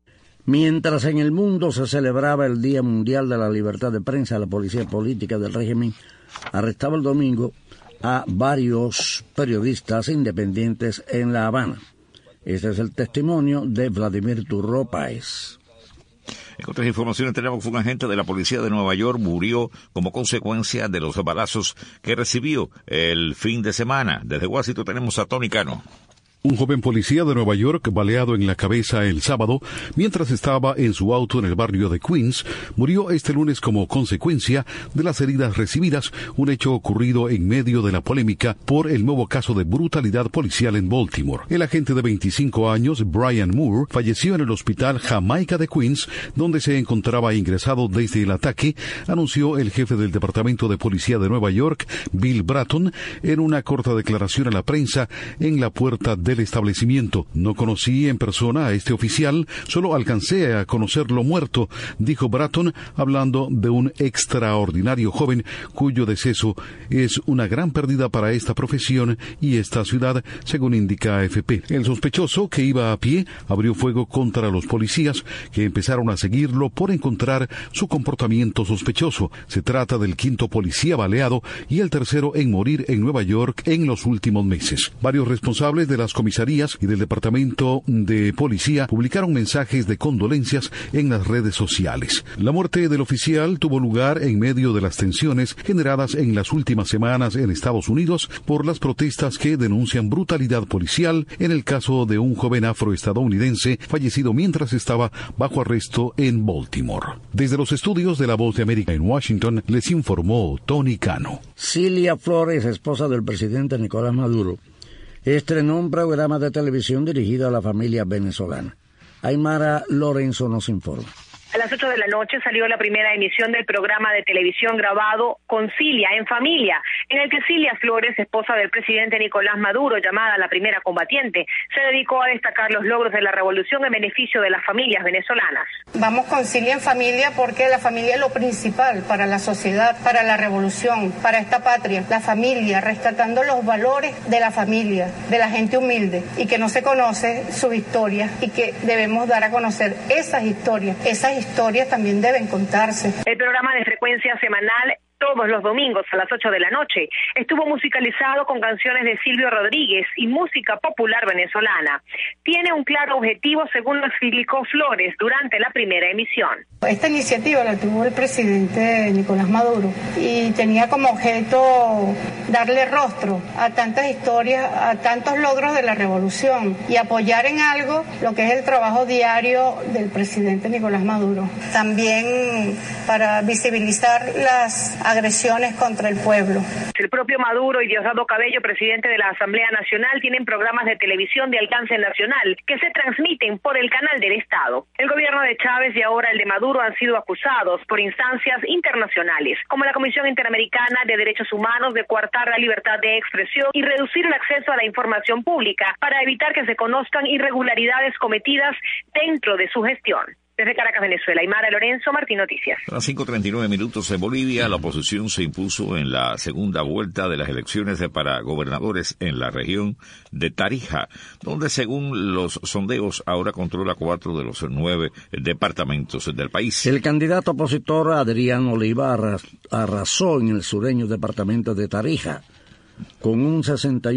[SPEAKER 4] Mientras en el mundo se celebraba el Día Mundial de la Libertad de Prensa, la policía política del régimen arrestaba el domingo a varios periodistas independientes en La Habana. Este es el testimonio de Vladimir Turró Páez.
[SPEAKER 3] En otras informaciones tenemos que un agente de la policía de Nueva York murió como consecuencia de los balazos que recibió el fin de semana. Desde Washington tenemos a Tony Cano.
[SPEAKER 7] Un joven policía de Nueva York, baleado en la cabeza el sábado, mientras estaba en su auto en el barrio de Queens, murió este lunes como consecuencia de las heridas recibidas, un hecho ocurrido en medio de la polémica por el nuevo caso de brutalidad policial en Baltimore. El agente de 25 años, Brian Moore, falleció en el hospital Jamaica de Queens, donde se encontraba ingresado desde el ataque, anunció el jefe del Departamento de Policía de Nueva York, Bill Bratton, en una corta declaración a la prensa en la puerta del establecimiento. No conocí en persona a este oficial, solo alcancé a conocerlo muerto, dijo Bratton, hablando de un extraordinario joven cuyo deceso es una gran pérdida para esta profesión y esta ciudad, según indica AFP. El sospechoso, que iba a pie, abrió fuego contra los policías, que empezaron a seguirlo por encontrar su comportamiento sospechoso. Se trata del quinto policía baleado y el tercero en morir en Nueva York en los últimos meses. Varios responsables de las comisarías y del Departamento de Policía publicaron mensajes de condolencias en las redes sociales. La muerte del oficial tuvo lugar en medio de las tensiones generadas en las últimas semanas en Estados Unidos por las protestas que denuncian brutalidad policial en el caso de un joven afroestadounidense fallecido mientras estaba bajo arresto en Baltimore. Desde los estudios de La Voz de América en Washington, les informó Tony Cano.
[SPEAKER 4] Cilia Flores, esposa del presidente Nicolás Maduro, estrenó un programa de televisión dirigido a la familia venezolana. Aymara Lorenzo nos informa.
[SPEAKER 9] A las 8 de la noche salió la primera emisión del programa de televisión grabado Concilia en Familia, en el que Cilia Flores, esposa del presidente Nicolás Maduro, llamada la primera combatiente, se dedicó a destacar los logros de la revolución en beneficio de las familias venezolanas.
[SPEAKER 10] Vamos Concilia en Familia porque la familia es lo principal para la sociedad, para la revolución, para esta patria. La familia, rescatando los valores de la familia, de la gente humilde y que no se conoce su historia y que debemos dar a conocer esas historias también deben contarse.
[SPEAKER 9] El programa de frecuencia semanal todos los domingos a las 8 de la noche estuvo musicalizado con canciones de Silvio Rodríguez y música popular venezolana. Tiene un claro objetivo, según lo explicó Flores durante la primera emisión.
[SPEAKER 10] Esta iniciativa la tuvo el presidente Nicolás Maduro y tenía como objeto darle rostro a tantas historias, a tantos logros de la revolución y apoyar en algo lo que es el trabajo diario del presidente Nicolás Maduro. También para visibilizar las agresiones contra el pueblo.
[SPEAKER 9] El propio Maduro y Diosdado Cabello, presidente de la Asamblea Nacional, tienen programas de televisión de alcance nacional que se transmiten por el canal del Estado. El gobierno de Chávez y ahora el de Maduro han sido acusados por instancias internacionales, como la Comisión Interamericana de Derechos Humanos, de coartar la libertad de expresión y reducir el acceso a la información pública para evitar que se conozcan irregularidades cometidas dentro de su gestión. Desde Caracas, Venezuela, Aymara Lorenzo, Martín Noticias.
[SPEAKER 3] A las 5:39 en Bolivia, la oposición se impuso en la segunda vuelta de las elecciones para gobernadores en la región de Tarija, donde según los sondeos ahora controla 4 de los 9 departamentos del país.
[SPEAKER 4] El candidato opositor Adrián Oliva arrasó en el sureño departamento de Tarija con un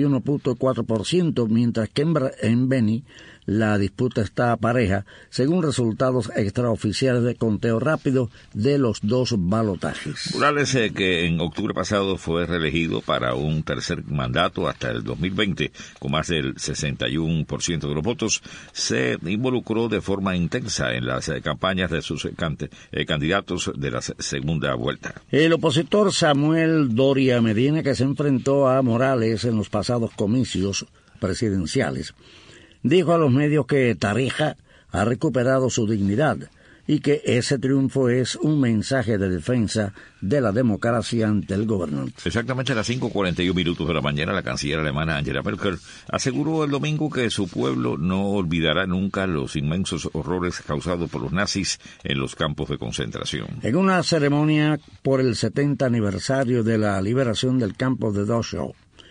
[SPEAKER 4] 61.4%, mientras que en Beni la disputa está pareja, según resultados extraoficiales de conteo rápido de los dos balotajes.
[SPEAKER 3] Morales, que en octubre pasado fue reelegido para un tercer mandato hasta el 2020, con más del 61% de los votos, se involucró de forma intensa en las campañas de sus candidatos de la segunda vuelta.
[SPEAKER 4] El opositor Samuel Doria Medina, que se enfrentó a Morales en los pasados comicios presidenciales, dijo a los medios que Tarija ha recuperado su dignidad y que ese triunfo es un mensaje de defensa de la democracia ante el gobernante.
[SPEAKER 3] Exactamente a las 5:41 de la mañana, la canciller alemana Angela Merkel aseguró el domingo que su pueblo no olvidará nunca los inmensos horrores causados por los nazis en los campos de concentración.
[SPEAKER 4] En una ceremonia por el 70 aniversario de la liberación del campo de Dachau,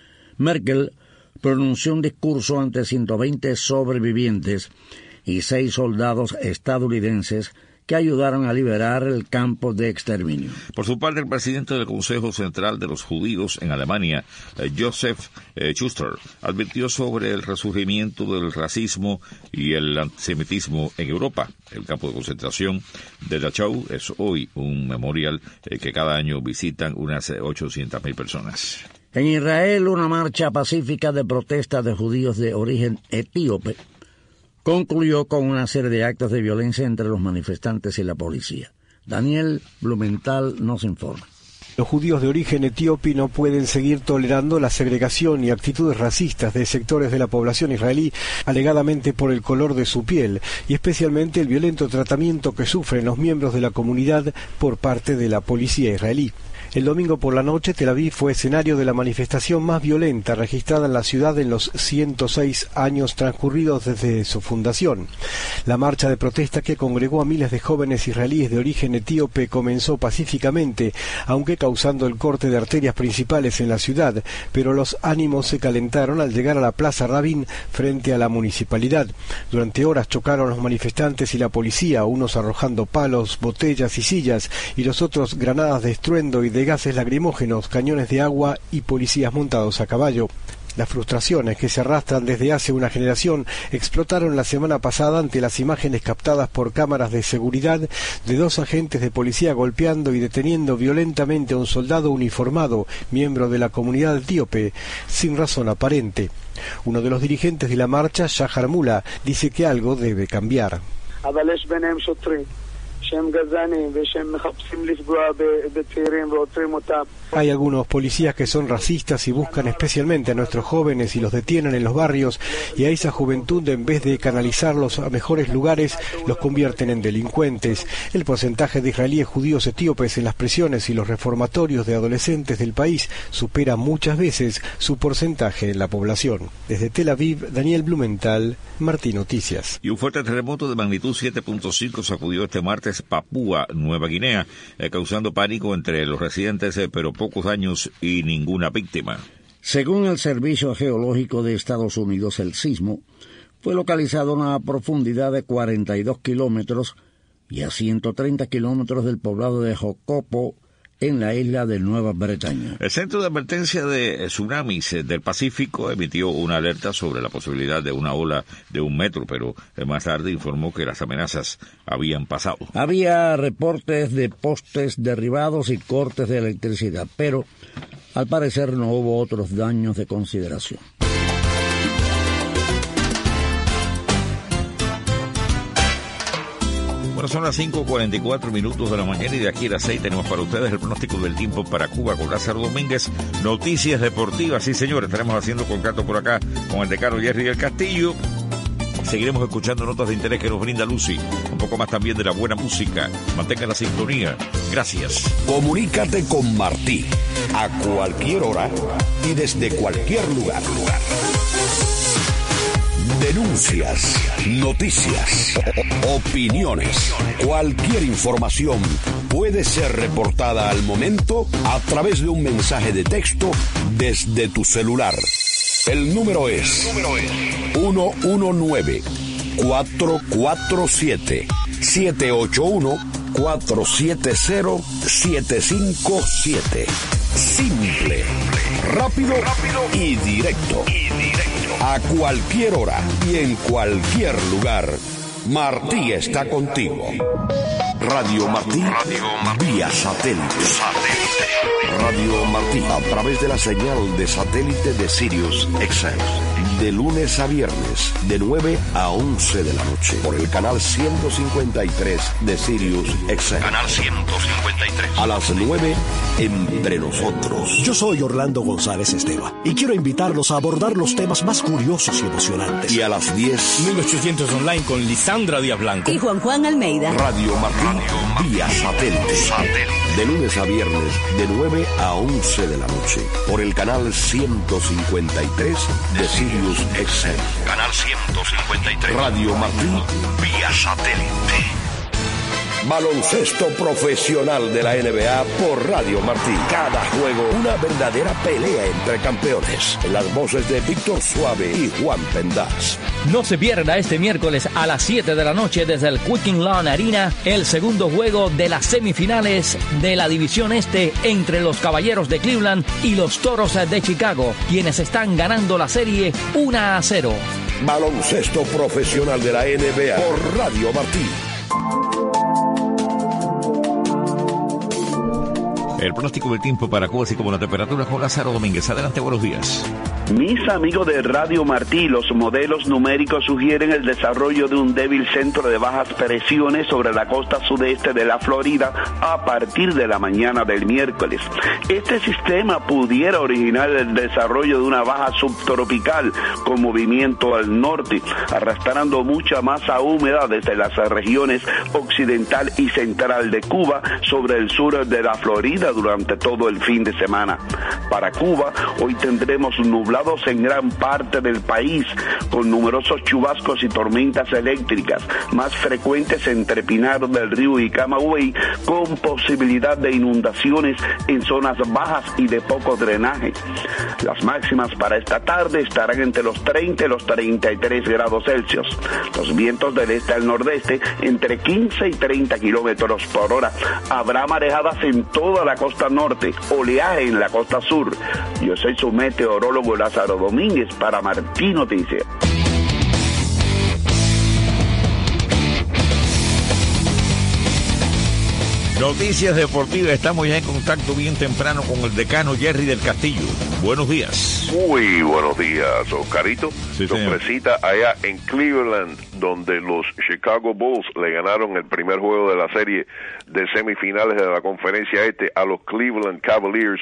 [SPEAKER 4] Merkel pronunció un discurso ante 120 sobrevivientes y 6 soldados estadounidenses que ayudaron a liberar el campo de exterminio.
[SPEAKER 3] Por su parte, el presidente del Consejo Central de los Judíos en Alemania, Joseph Schuster, advirtió sobre el resurgimiento del racismo y el antisemitismo en Europa. El campo de concentración de Dachau es hoy un memorial que cada año visitan unas 800.000 personas.
[SPEAKER 4] En Israel, una marcha pacífica de protesta de judíos de origen etíope concluyó con una serie de actos de violencia entre los manifestantes y la policía. Daniel Blumenthal nos informa.
[SPEAKER 23] Los judíos de origen etíope no pueden seguir tolerando la segregación y actitudes racistas de sectores de la población israelí, alegadamente por el color de su piel, y especialmente el violento tratamiento que sufren los miembros de la comunidad por parte de la policía israelí. El domingo por la noche, Tel Aviv fue escenario de la manifestación más violenta registrada en la ciudad en los 106 años transcurridos desde su fundación. La marcha de protesta que congregó a miles de jóvenes israelíes de origen etíope comenzó pacíficamente, aunque causando el corte de arterias principales en la ciudad, pero los ánimos se calentaron al llegar a la Plaza Rabin frente a la municipalidad. Durante horas chocaron los manifestantes y la policía, unos arrojando palos, botellas y sillas, y los otros granadas de estruendo y de gases lacrimógenos, cañones de agua y policías montados a caballo. Las frustraciones que se arrastran desde hace una generación explotaron la semana pasada ante las imágenes captadas por cámaras de seguridad de 2 agentes de policía golpeando y deteniendo violentamente a un soldado uniformado, miembro de la comunidad etíope, sin razón aparente. Uno de los dirigentes de la marcha, Shahar Mula, dice que algo debe cambiar. Hay algunos policías que son racistas y buscan especialmente a nuestros jóvenes y los detienen en los barrios, y a esa juventud, en vez de canalizarlos a mejores lugares, los convierten en delincuentes. El porcentaje de israelíes judíos etíopes en las prisiones y los reformatorios de adolescentes del país supera muchas veces su porcentaje en la población. Desde Tel Aviv, Daniel Blumenthal, Martí Noticias.
[SPEAKER 3] Y un fuerte terremoto de magnitud 7.5 sacudió este martes Papúa Nueva Guinea, causando pánico entre los residentes, pero pocos daños y ninguna víctima.
[SPEAKER 4] Según el Servicio Geológico de Estados Unidos, el sismo fue localizado a una profundidad de 42 kilómetros y a 130 kilómetros del poblado de Jocopo, en la isla de Nueva Bretaña.
[SPEAKER 3] El Centro de Advertencia de Tsunamis del Pacífico emitió una alerta sobre la posibilidad de una ola de 1 metro, pero más tarde informó que las amenazas habían pasado.
[SPEAKER 4] Había reportes de postes derribados y cortes de electricidad, pero al parecer no hubo otros daños de consideración.
[SPEAKER 3] Bueno, son las 5:44 de la mañana y de aquí a las 6 tenemos para ustedes el pronóstico del tiempo para Cuba con Lázaro Domínguez. Noticias deportivas, sí señores, estaremos haciendo contacto por acá con el decano Jerry del Castillo. Seguiremos escuchando notas de interés que nos brinda Lucy, un poco más también de la buena música. Mantengan la sintonía. Gracias.
[SPEAKER 1] Comunícate con Martí a cualquier hora y desde cualquier lugar. Denuncias, noticias, opiniones, cualquier información puede ser reportada al momento a través de un mensaje de texto desde tu celular. El número es 1-1-9-447-781-470-757. Simple, rápido y directo. A cualquier hora y en cualquier lugar, Martí está contigo. Radio Martí, vía satélite. Radio Martí, a través de la señal de satélite de Sirius XM. De lunes a viernes, de 9 a 11 de la noche, por el canal 153 de Sirius XM. Canal 153. A las 9, Entre Nosotros.
[SPEAKER 8] Yo soy Orlando González Esteban y quiero invitarlos a abordar los temas más curiosos y emocionantes.
[SPEAKER 1] Y a las 10,
[SPEAKER 11] 1800 online con Lisandra Díaz Blanco
[SPEAKER 12] y Juan Almeida.
[SPEAKER 1] Radio Martí, vía satélite. De lunes a viernes, de 9 a 11 de la noche, por el canal 153 de Sirius XM. Canal 153. Radio Martí, vía satélite. Baloncesto profesional de la NBA por Radio Martí. Cada juego una verdadera pelea entre campeones. En las voces de Víctor Suave y Juan Pendaz.
[SPEAKER 24] No se pierda este miércoles a las 7 de la noche desde el Quicken Loan Arena el segundo juego de las semifinales de la División Este entre los Caballeros de Cleveland y los Toros de Chicago, quienes están ganando la serie 1-0.
[SPEAKER 1] Baloncesto profesional de la NBA por Radio Martí.
[SPEAKER 3] El pronóstico del tiempo para Cuba, así como la temperatura con Lázaro Domínguez. Adelante, buenos días.
[SPEAKER 19] Mis amigos de Radio Martí, los modelos numéricos sugieren el desarrollo de un débil centro de bajas presiones sobre la costa sudeste de la Florida a partir de la mañana del miércoles. Este sistema pudiera originar el desarrollo de una baja subtropical con movimiento al norte, arrastrando mucha masa húmeda desde las regiones occidental y central de Cuba sobre el sur de la Florida durante todo el fin de semana. Para Cuba, hoy tendremos nublados en gran parte del país, con numerosos chubascos y tormentas eléctricas, más frecuentes entre Pinar del Río y Camagüey, con posibilidad de inundaciones en zonas bajas y de poco drenaje. Las máximas para esta tarde estarán entre los 30 y los 33 grados Celsius. Los vientos del este al nordeste entre 15 y 30 kilómetros por hora. Habrá marejadas en toda la costa norte, oleaje en la costa sur. Yo soy su meteorólogo Lázaro Domínguez para Martí Noticias.
[SPEAKER 3] Noticias deportivas, estamos ya en contacto bien temprano con el decano Jerry del Castillo. Buenos días.
[SPEAKER 12] Muy buenos días, Oscarito.
[SPEAKER 3] Sí,
[SPEAKER 12] sorpresita allá en Cleveland, donde los Chicago Bulls le ganaron el primer juego de la serie de semifinales de la conferencia a los Cleveland Cavaliers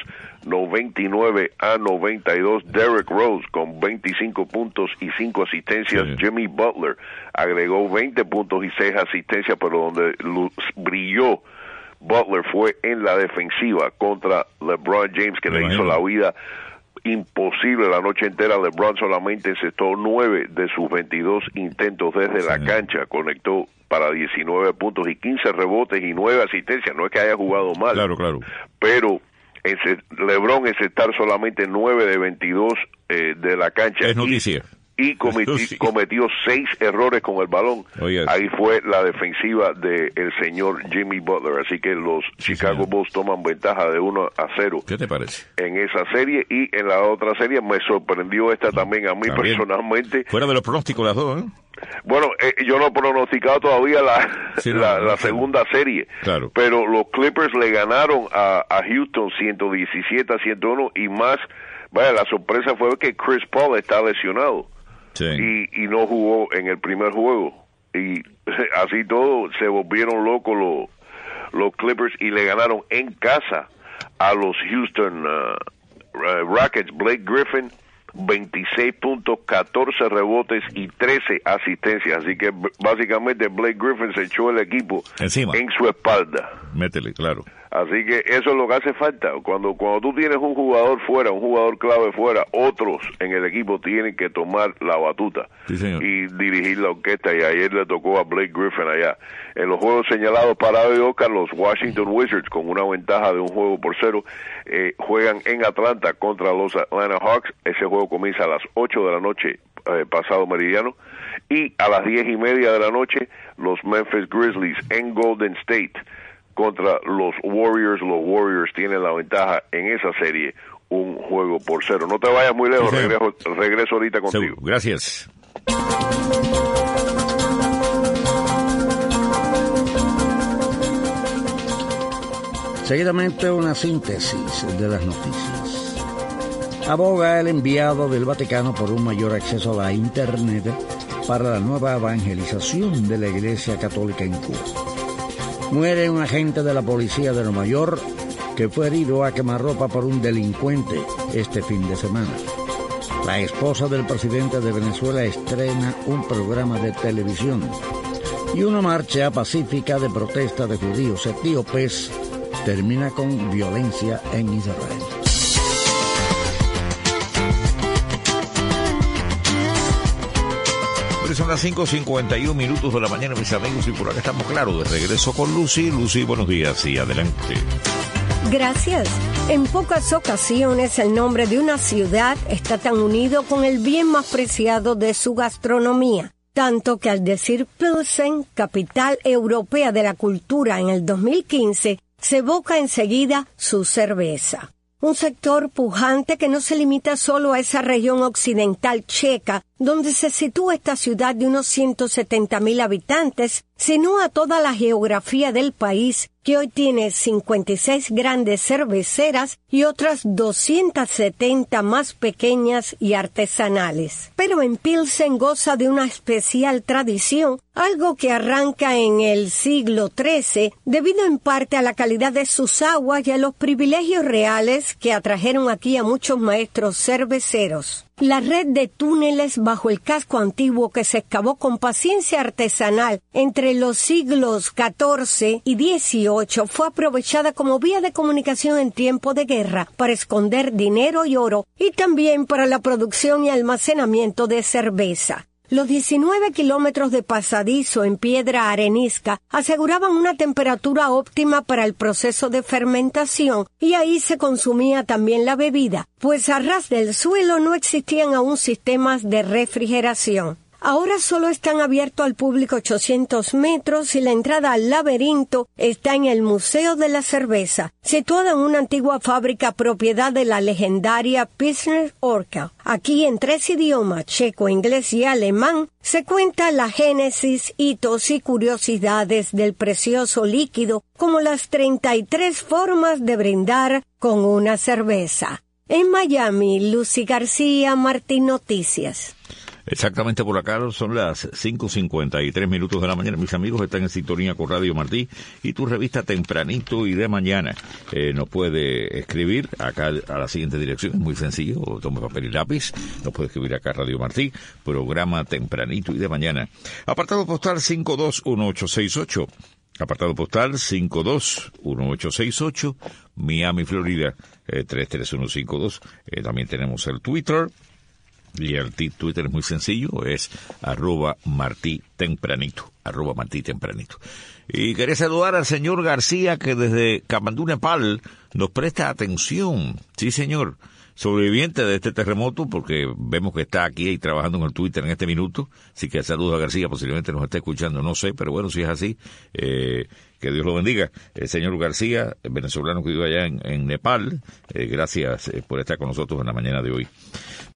[SPEAKER 12] 99-92. Derrick Rose con 25 puntos y 5 asistencias. Sí. Jimmy Butler agregó 20 puntos y 6 asistencias, pero donde brilló Butler fue en la defensiva contra LeBron James, que le hizo la vida imposible la noche entera. LeBron solamente encestó 9 de sus 22 intentos desde la cancha, conectó para 19 puntos y 15 rebotes y 9 asistencias. No es que haya jugado mal,
[SPEAKER 3] claro,
[SPEAKER 12] pero LeBron encestar solamente 9 de 22 de la cancha
[SPEAKER 3] es noticia.
[SPEAKER 12] Y cometió 6 errores con el balón. Ahí fue la defensiva del señor Jimmy Butler. Así que los Chicago Bulls toman ventaja de 1-0.
[SPEAKER 3] ¿Qué te parece?
[SPEAKER 12] En esa serie, y en la otra serie me sorprendió esta también a mí personalmente.
[SPEAKER 3] Fuera de los pronósticos las dos, ¿eh?
[SPEAKER 12] Bueno, yo no he pronosticado todavía la segunda serie.
[SPEAKER 3] Claro.
[SPEAKER 12] Pero los Clippers le ganaron a Houston 117-101 y más. Vaya, la sorpresa fue que Chris Paul está lesionado.
[SPEAKER 3] Sí.
[SPEAKER 12] Y no jugó en el primer juego, y así todo se volvieron locos los Clippers y le ganaron en casa a los Houston Rockets. Blake Griffin 26 puntos, 14 rebotes y 13 asistencias, así que básicamente Blake Griffin se echó el equipo
[SPEAKER 3] encima,
[SPEAKER 12] en su espalda.
[SPEAKER 3] Métele, claro.
[SPEAKER 12] Así que eso es lo que hace falta. Cuando tú tienes un jugador fuera, un jugador clave fuera, otros en el equipo tienen que tomar la batuta y dirigir la orquesta, y ayer le tocó a Blake Griffin allá. En los juegos señalados para hoy, Oscar, los Washington Wizards, con una ventaja de 1-0, juegan en Atlanta contra los Atlanta Hawks. Ese juego comienza a las 8 de la noche, pasado meridiano, y a las 10:30 de la noche, los Memphis Grizzlies en Golden State contra los Warriors. Los Warriors tienen la ventaja en esa serie, 1-0. No te vayas muy lejos, regreso ahorita contigo.
[SPEAKER 3] Seguro. Gracias.
[SPEAKER 4] Seguidamente una síntesis de las noticias. Aboga el enviado del Vaticano por un mayor acceso a la Internet para la nueva evangelización de la Iglesia Católica en Cuba. Muere un agente de la policía de Nueva York que fue herido a quemarropa por un delincuente este fin de semana. La esposa del presidente de Venezuela estrena un programa de televisión. Y una marcha pacífica de protesta de judíos etíopes termina con violencia en Israel.
[SPEAKER 3] Son las 5:51 de la mañana, mis amigos, y por acá estamos claros. De regreso con Lucy. Lucy, buenos días y adelante.
[SPEAKER 21] Gracias. En pocas ocasiones el nombre de una ciudad está tan unido con el bien más preciado de su gastronomía, tanto que al decir Pilsen, capital europea de la cultura en el 2015, se evoca enseguida su cerveza. Un sector pujante que no se limita solo a esa región occidental checa, donde se sitúa esta ciudad de unos 170,000 habitantes, sino a toda la geografía del país, que hoy tiene 56 grandes cerveceras y otras 270 más pequeñas y artesanales. Pero en Pilsen goza de una especial tradición, algo que arranca en el siglo XIII, debido en parte a la calidad de sus aguas y a los privilegios reales que atrajeron aquí a muchos maestros cerveceros. La red de túneles bajo el casco antiguo que se excavó con paciencia artesanal entre los siglos XIV y XVIII fue aprovechada como vía de comunicación en tiempo de guerra para esconder dinero y oro, y también para la producción y almacenamiento de cerveza. Los 19 kilómetros de pasadizo en piedra arenisca aseguraban una temperatura óptima para el proceso de fermentación, y ahí se consumía también la bebida, pues a ras del suelo no existían aún sistemas de refrigeración. Ahora solo están abiertos al público 800 metros y la entrada al laberinto está en el Museo de la Cerveza, situada en una antigua fábrica propiedad de la legendaria Pilsner Urquell. Aquí en 3 idiomas, checo, inglés y alemán, se cuenta la génesis, hitos y curiosidades del precioso líquido, como las 33 formas de brindar con una cerveza. En Miami, Lucy García, Martín Noticias.
[SPEAKER 3] Exactamente por acá son las 5:53 de la mañana. Mis amigos están en sintonía con Radio Martí y tu revista Tempranito y de Mañana. Nos puede escribir acá a la siguiente dirección, es muy sencillo, tome papel y lápiz, nos puede escribir acá a Radio Martí, programa Tempranito y de Mañana. Apartado postal 521868. Apartado postal 521868, Miami, Florida, 33152. También tenemos el Twitter. Y el Twitter es muy sencillo, es @MartíTempranito, @MartíTempranito. Y quería saludar al señor García, que desde Kamandú, Nepal, nos presta atención. Sí, señor, sobreviviente de este terremoto, porque vemos que está aquí y trabajando en el Twitter en este minuto. Así que saludos a García, posiblemente nos esté escuchando, no sé, pero bueno, si es así, que Dios lo bendiga. El señor García, el venezolano que vive allá en Nepal, gracias por estar con nosotros en la mañana de hoy.